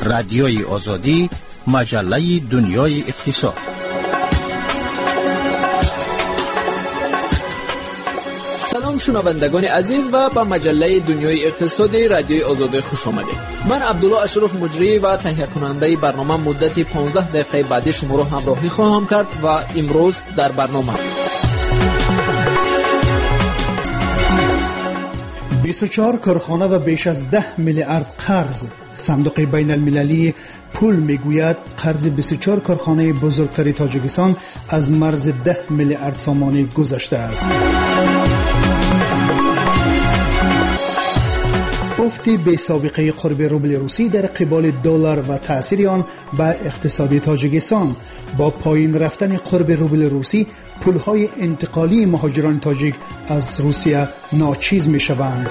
رادیوی آزادی، مجله دنیای اقتصاد. سلام شنوندگان عزیز و به مجله دنیای اقتصادی رادیوی آزادی خوش آمدید. من عبدالله اشرف مجری و تهیه کننده برنامه مدت 15 دقیقه بعدی شما را همراهی خواهم کرد و امروز در برنامه 24 کارخانه و بیش از 10 میلیارد قرض. صندوق بین المللی پول میگوید قرض 24 کارخانه بزرگتر تاجیکستان از مرز 10 میلیارد سامانی گذشته است. افت بی سابقه قرب روبل روسی در قبال دلار و تأثیر آن به اقتصاد تاجیکستان. با پایین رفتن قرب روبل روسی، پولهای انتقالی مهاجران تاجیک از روسیه ناچیز می شوند.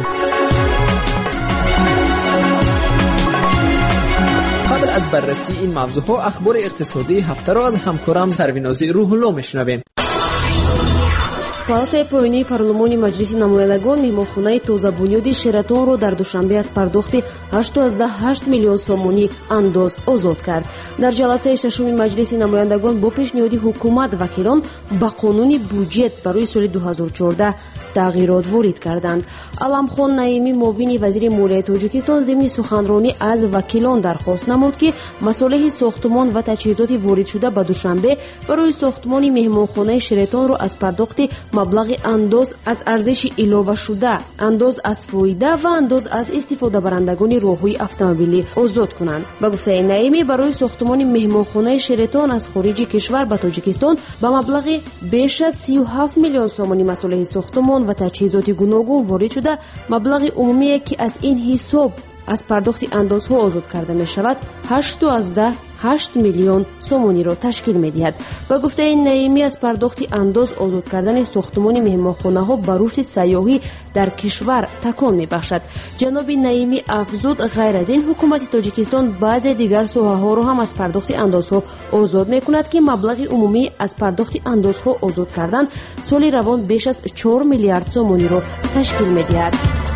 قبل از بررسی این موضوعها اخبار اقتصادی هفته را از همکارم سروینازی روح‌الله میشنویم. پالاتаи поёнии парлумони маҷлиси намояндагон меҳмонхонаи тозабунёди Шератонро дар душанбе аз пардохти 8.8 миллион сомонӣ андоз озод кард. дар ҷаласаи шашуми маҷлиси намояндагон бо пешниҳоди ҳукумат вакилон ба қонуни буҷет барои соли 2014 тағйирот ворид карданд. Аламхон Наимӣ, муовини вазири молияи Тоҷикистон, зимни суханронӣ аз вакилон дархост намуд, ки масолиҳи сохтмон ва таҷҳизоти воридшуда ба Душанбе барои сохтмони меҳмонхонаи Шератонро аз пардохти маблағи андоз аз арзиши иловашуда, андоз аз фоида ва андоз аз истифодабарандагони роҳҳои автомобилӣ озод кунанд. Ба гуфтаи Наимӣ, барои сохтмони меҳмонхонаи Шератон аз хориҷи кишвар ба Тоҷикистон ба маблағи беш аз 37 миллион сомонӣ масолиҳи сохтмон ва таҷҳизоти гуногун ворид шуда, маблағи умумие ки аз ин ҳисоб аз пардохти андозҳо озод карда мешавад 8 миллион сомониро ташкил медиҳад. Ба гуфтаи Наимӣ, аз пардохти андоз озод кардани сохтмони меҳмонхонаҳо ба рушди сайёҳӣ дар кишвар такон мебахшад. ҷаноби Наимӣ афзуд, ғайр аз ин, ҳукумати Тоҷикистон баъзе дигар соҳаҳоро ҳам аз пардохти андозҳо озод мекунад, ки маблағи умумӣ аз пардохти андозҳо озод кардан соли равон беш аз 4 миллиард сомониро ташкил медиҳад.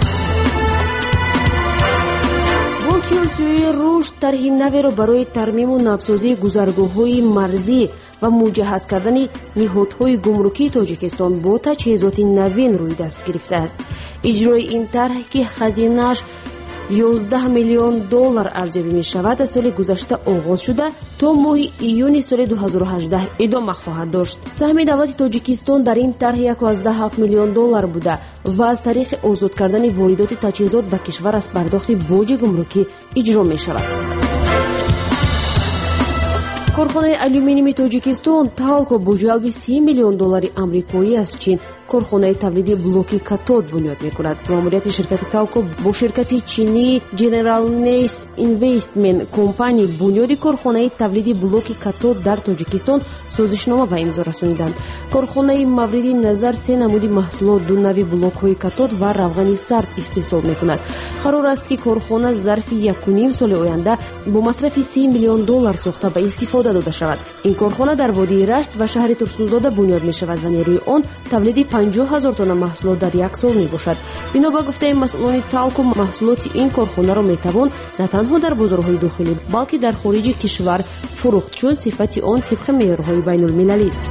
осиёи рушд тарҳи наверо барои тармиму навсозии гузаргоҳҳои марзӣ ва муҷаҳҳаз кардани ниҳодҳои гумрукии Тоҷикистон бо таҷҳизоти навин рӯи даст гирифтааст. иҷрои ин тарҳ, ки хазинааш $11 миллион арзёбӣ мешавад, аз соли гузашта оғоз шуда то моҳи июни соли 2018 идома хоҳад дошт. саҳми давлати Тоҷикистон дар ин тарҳ $1.7 миллион буда ва аз тариқи озод кардани воридоти таҷҳизот ба кишвар аз пардохти боҷи гумрукӣ иҷро мешавад. корхонаи алюминими Тоҷикистон Талко бо ҷалби $30 миллион амрикоӣ аз Чин корхонаи тавлиди блоки катод бунёд мекунад. маъмурияти ширкати Талко бо ширкати чинии General Nace Investment Company бунёди корхонаи тавлиди блоки катод дар Тоҷикистон созишнома ба имзо расониданд. корхонаи мавриди назар се намуди маҳсулот, ду нави блокҳои катод ва равғани сард истеҳсол мекунад. қарор аст, ки корхона зарфи 1.5 соли оянда бо масрафи $30 миллион сохта ба истифода дода шавад. ин корхона дар водии Рашт ва шаҳри Турсунзода бунёд мешавад ва нерӯи он тавлиди 50,000 тонна маҳсулот дар як сол мебошад. бино ба гуфтаи масъулони Талко, маҳсулоти ин корхонаро метавон на танҳо дар бозорҳои дохилӣ, балки дар хориҷи кишвар фурӯхт, чун сифати он тибқи меъёрҳои байнулмилалист.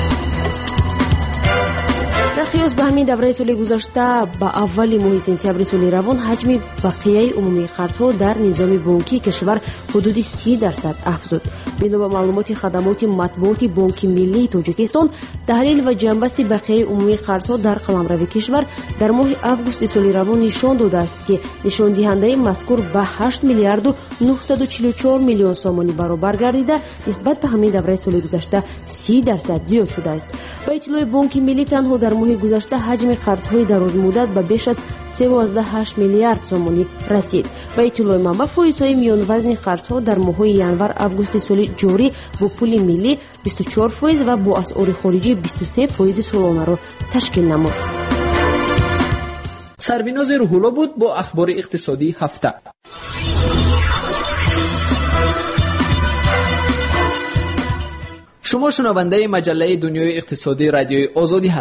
дар қиёс ба ҳамин давраи соли гузашта ба аввали моҳи сентябри соли равон ҳаҷми бақияи умумии қарзҳо дар низоми бонкии кишвар ҳудуди 30% афзуд. бино ба маълумоти хадамоти матбуоти Бонки Миллии Тоҷикистон, таҳлил ва ҷанбасти бақияи умумии қарзҳо дар қаламрави кишвар дар моҳи августи соли равон нишон додааст, ки нишондиҳандаи мазкур ба 8 миллиарду 944 миллион сомонӣ баробар гардида, нисбат ба ҳамин давраи соли гузашта 30% зиёд шудааст. ба иттилои Бонки Миллӣ, танҳо дар моҳи гузашта ҳаҷми қарзҳои дарозмуддат ба беш аз 3.8 миллиард сомонӣ расид. ба иттилои манба, фоизҳои миёнвазни қарзҳо дар моҳҳои январ-августи соли ҷорӣ бо пули миллӣ 24% ва бо асъори хориҷӣ 23% солонаро ташкил намуд. سرویناز روح‌الله بود با اخبار اقتصادی هفته. شما شنونده مجله دنیای اقتصادی رادیوی آزادی هستید.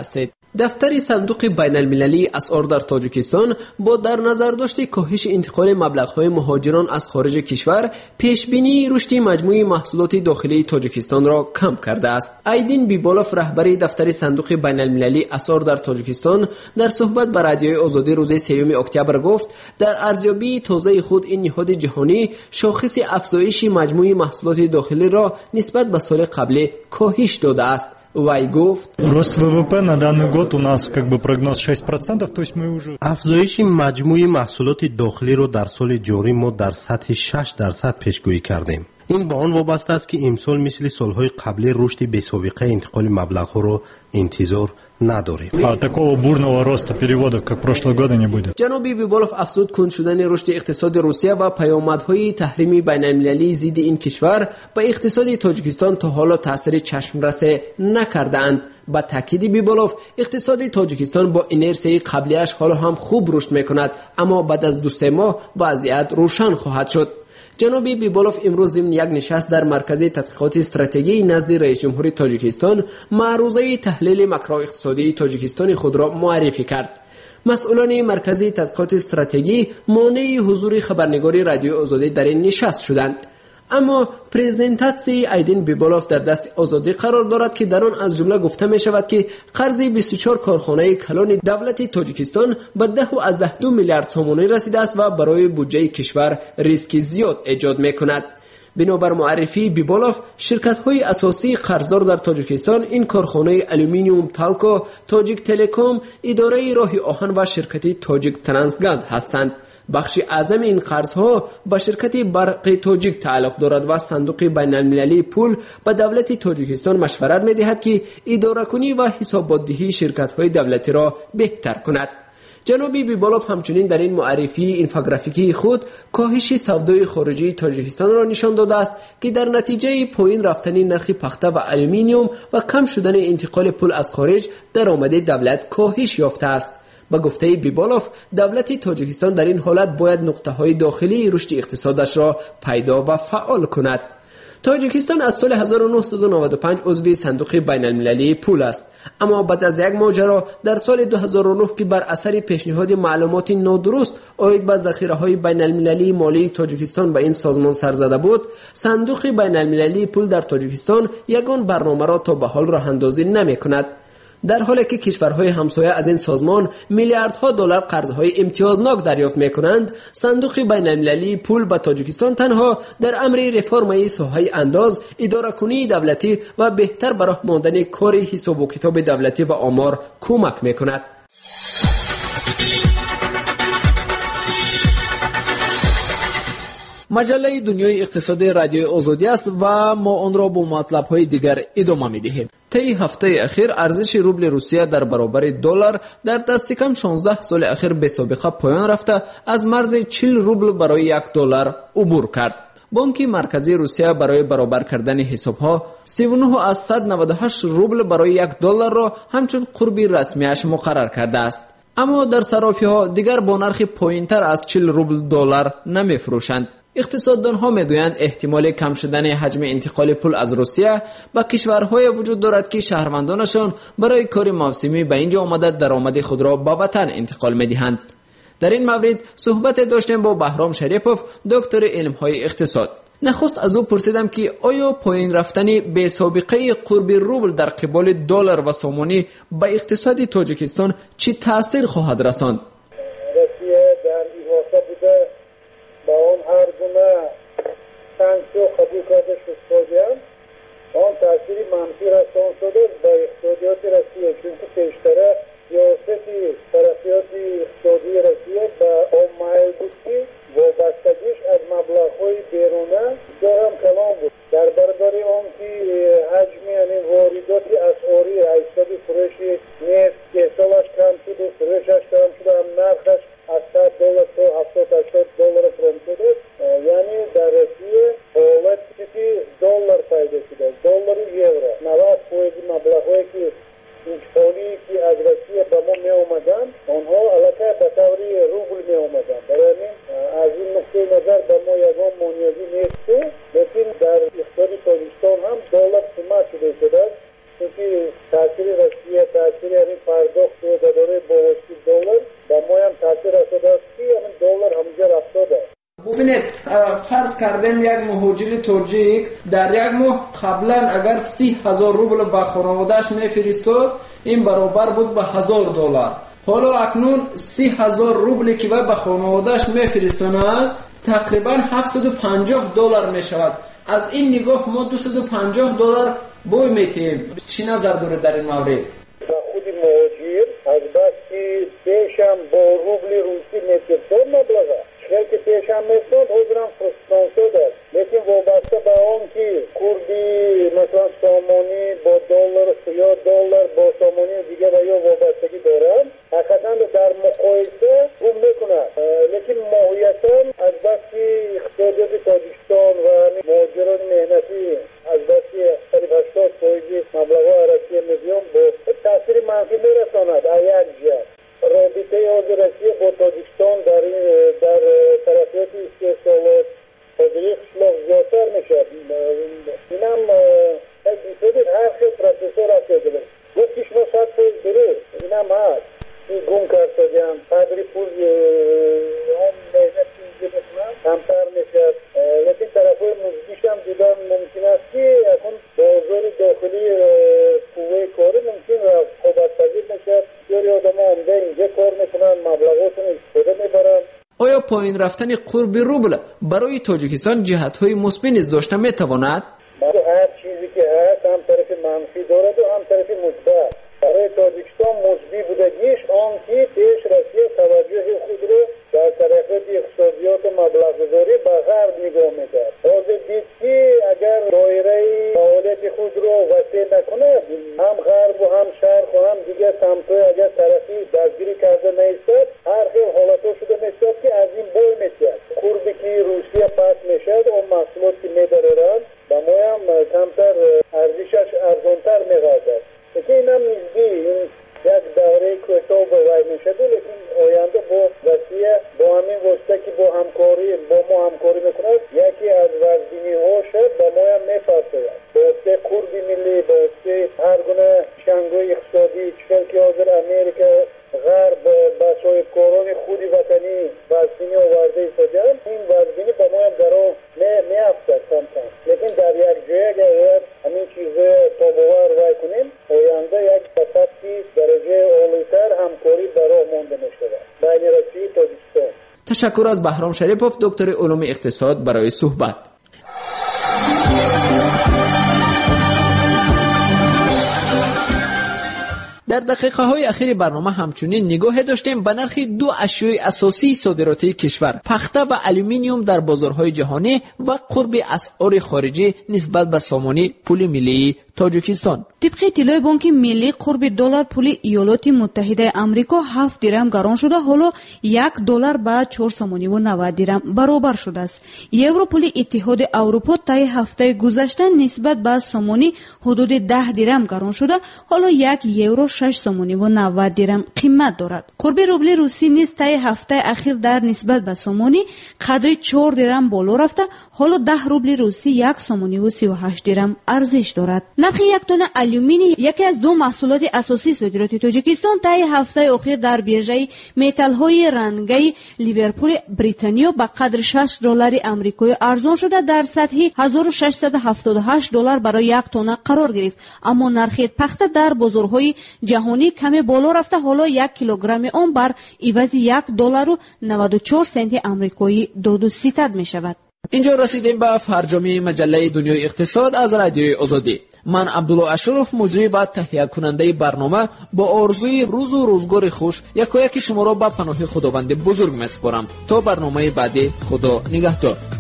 دفتر صندوق بین المللی اسعار در تاجیکستان با در نظر داشت کاهش انتقال مبلغ‌های مهاجران از خارج کشور پیشبینی رشد مجموعی محصولات داخلی تاجیکستان را کم کرده است. ایدین بیبالوف رهبر دفتر صندوق بین المللی اسعار در تاجیکستان در صحبت با رادیوی آزادی روز 3 اکتبر گفت در ارزیابی تازه خود این نهاد جهانی شاخص افزایش مجموعی محصولات داخلی را نسبت به سال قبل کاهش داده است. وای گفت рост ВВП на данный год у нас прогноз 6%, то есть мы уже افزایش مجموعی محصولات داخلی را در سال جاری ما در سطح 6% پیشگویی کردیم. این با آن وابسته است که امسال مثل سالهای قبلی رشد بی‌سابقه انتقال مبلغ‌ها را انتظار نداریم. такого бурного роста переводов, как прошлого года, не будет. جناب بیبالوف افزود کند شدن رشد اقتصاد روسیه و پیامدهای تحریم بین المللی ضد این کشور به اقتصاد تاجیکستان تا حالا تاثیر چشمرس نکردند. با تاکید بیبالوف اقتصاد تاجیکستان با اینرسی قبلیش حالا هم خوب رشد میکند، اما بعد از 2-3 ماه وضعیت روشن خواهد شد. جناب بیبالوف امروز ضمن یک نشست در مرکز تحقیقات استراتژی نزد رئیس جمهور تاجیکستان معروضه تحلیل ماکرواقتصادی تاجیکستان خود را معرفی کرد. مسئولان مرکز تحقیقات استراتژی مانع حضور خبرنگار رادیو آزادی در این نشست شدند. اما پرزنتاسیون ایدین بیبالوف در دست آزادی قرار دارد که در آن از جمله گفته می شود که قرض 24 کارخانه کلان دولت تاجیکستان به 10 میلیارد سومانی رسیده است و برای بودجه کشور ریسک زیاد ایجاد می کند. بنابر معرفی بیبالوف شرکت‌های اساسی قرضدار در تاجیکستان این کارخانه آلومینیوم تالکو، تاجیک تلکام، اداره راه آهن و شرکت تاجیک ترانسگاز هستند. بخش اعظم این قرضها به شرکت برق تاجیک تعلق دارد و صندوق بین المللی پول به دولت تاجیکستان مشورت می دهد که اداره کنی و حسابدهی شرکت های دولتی را بهتر کند. جناب بیبالوف همچنین در این معرفی اینفوگرافیکی خود کاهش سودای خارجی تاجیکستان را نشان داده است که در نتیجه پایین رفتن نرخ پخته و آلومینیوم و کم شدن انتقال پول از خارج درآمد دولت کاهش یافته است. با گفته بیبالوف دولت تاجیکستان در این حالت باید نقطه‌های داخلی رشد اقتصادش را پیدا و فعال کند. تاجیکستان از سال 1995 عضو صندوق بین المللی پول است، اما بعد از یک ماجرا در سال 2009 که بر اثر پیشنهاد معلومات نادرست عاید به ذخیره‌های بین المللی مالی تاجیکستان به این سازمان سر زده بود، صندوق بین المللی پول در تاجیکستان یگان برنامه را تا به حال راه‌اندازی نمی‌کند. در حالی که کشورهای همسایه از این سازمان میلیاردها دلار قرضهای امتیازناک دریافت می‌کنند، صندوق بین المللی پول به تاجیکستان تنها در امر رفرم ساحه انداز، اداره‌کنی دولتی و بهتر به راه ماندن کار حساب و کتاب دولتی و آمار کمک می‌کند. مجله دنیای اقتصاد رادیو آزادی است و ما آن را با مطلب‌های دیگر ادامه می‌دهیم. طی هفته اخیر ارزش روبل روسیه در برابر دلار در دست کم 16 سال اخیر به سابقه پایان رفته از مرز 40 روبل برای 1 دلار عبور کرد. بانک مرکزی روسیه برای برابر کردن حساب‌ها 39.98 روبل برای 1 دلار را همچون قرب رسمیش مقرر کرده است. اما در صرافی‌ها دیگر با نرخ پایین‌تر از 40 روبل دلار نمی‌فروشند. اقتصاددان‌ها می‌گویند احتمال کم شدن حجم انتقال پول از روسیه به کشورهای وجود دارد که شهروندانشان برای کار موسمی به اینجا آمده درآمد خود را به وطن انتقال می‌دهند. در این مورد صحبت داشتیم با بهرام شریپوف، دکتر علم‌های اقتصاد. نخست از او پرسیدم که آیا پایین رفتن به سابقه قرب روبل در قبال دلار و سومانی به اقتصاد تاجیکستان چه تأثیر خواهد رساند؟ روسیه در ایواسا بوده با آن هر گونه سانکسیون قبول کرده شد، آن تأثیر منفی رسان شده به اقتصادیات روسیه، چون پیشتره سیاست طرفیات اقتصادی روسیه به آن مایل بود که وابستگیش از مبلغ‌های بیرونه دارم کلام بود. در برابر آن که حجم یعنی واردات اسعاری ایستاد فروش نفت که سالش کم شده، فروشش کم شده، هم نرخش از 100 دلار تا 70-80 دلار فرم شده، یعنی در روسیه حالت که دلار پیدا شده، دلار و یورو 90% مبلغ‌هایی که انتقالی که از روسیه به ما می اومدن آنها علاقه به طوری روبل می اومدن. برای از این نقطه نظر به ما یگان مانیازی نیست، لیکن در اقتصاد تاجیکستان هم دولت کمک شده است، چون تاثیر روسیه، تاثیر یعنی پرداخت ببینید فرض کردیم یک مهاجر تاجیک در یک ماه قبلا اگر 30,000 روبل به خانواده‌اش میفرستاد این برابر بود به $1,000. حالا اکنون 30,000 روبلی که به خانواده‌اش میفرستاند تقریبا $750 میشود. از این نگاه ما $250 بوی میتیم. چی نظر داره در این مورد؟ خود مهاجر از بس که پیشم با روبل روسی میفرستاد مبلغ چرا که پیشم میفرستاد حضورم فرستان شده است، لیکن وابسته به آن که کردی مثلا سامانی با دلار یا دلار با سامانی دیگه و یا وابستگی دارن حقیقتا در مقایسه روم میکنه، لیکن ماهیتا از بس که اقتصادیات تاجیکستان و مهاجران مهنتی از بس که قریب 80% مبلغ عرصی میلیون با تاثیر منفی میرساند. یک جا رابطه روسیه با تاجیکستان در طرفیت استحصالات تاجیک شلوغ زیادتر میشد. اینم یک بیشتر هر خیلی پروفسور هسته گفتیش ما 100% درست اینم هست گم کرد شدیم قدری پول هم مهنت چیزی بکنم کمتر میشد، لیکن طرفای مزدیش هم دیدن ممکن است که اکن بازار داخلی قوه کاری ممکن رقابت پذیر میشد. بسیاری آدم ها عمده اینجا کار میکنن مبلغاتون استفاده میبرن. آیا پایین رفتن قرب روبل برای تاجیکستان جهت‌های مثبت نیز داشته میتواند؟ برای هر چیزی که هست هم طرف منفی دارد و هم طرف مثبت. برای تاجیکستان مثبت بودگیش آن که پیش روسیه توجه خود رو در طرفت اقتصادیات مبلغ‌گذاری به غرب نگاه میکرد. حاضر دید که اگر دایره فعالیت خود رو وسیع نکنه هم غرب و هم شرق و هم دیگه سمت‌های اگر طرفی دستگیری کرده نیستد هر خیلی حالتا شده میشد که از این بای میشد. قربی که روسیه پس میشد و محصولات که میدارند به ما هم کمتر ارزشش ارزانتر میگردد. که این هم نزدی این یک دوره کوتاه به وای میشده، لیکن آینده با روسیه با همین واسطه که با ما همکاری میکنه یکی از وزنی ها شد به ما هم میفرسه به واسطه قربی ملی به واسطه هر گونه شنگای اقتصادی چفل که حاضر امریکا غرب به صاحبکاران خودی وطنی وزنی آورده ایستادن این وزنی به ما هم درو میافتد کم، لیکن در یک جای اگر همین چیزه تا باور وای کنیم آینده یک بسطی درجه عالی‌تر همکاری برای مانده میشود بین روسیه و تاجیکستان. تشکر از بهرام شریپوف دکتر علوم اقتصاد برای صحبت. در دقیقه های اخیر برنامه همچنین نگاه داشتیم به نرخ دو اشیاء اساسی صادراتی کشور پخته و الومینیوم در بازارهای جهانی و قرب اسعار خارجی نسبت به سامانی پول ملی تاجیکستان. طبق اطلاع بانک ملی قرب دلار پول ایالات متحده آمریکا 7 درم گران شده، حالا $1 به 4.90 درم برابر شده است. یورو پول اتحاد اروپا طی هفته گذشته نسبت به سامانی حدود 10 درم گران شده، حالا €1 6.90 درم قیمت دارد. قرب روبل روسی نیز طی هفته اخیر در نسبت به سامانی قدری 4 درم بالا رفته، حالا 10 روبل روسی 1.38 درم ارزش دارد. نرخ یک تن الومینی یکی از دو محصولات اساسی صادرات تاجیکستان طی هفته اخیر در بیرژه متال های رنگی لیورپول بریتانیا به قدر $6 آمریکایی ارزان شده در سطح $1678 برای یک تن قرار گرفت، اما نرخ پخته در بازارهای جهانی کمی بالا رفته، حالا 1 کیلوگرم آن بر عوض $1.94 آمریکایی داد و ستد می شود. اینجا رسیدیم به فرجامی مجله دنیای اقتصاد از رادیوی آزادی. من عبدالله اشرف مجری و تهیه کننده برنامه با آرزوی روز و روزگار خوش یکی شما را به پناه خداوند بزرگ میسپارم. تا برنامه بعدی، خدا نگهدار.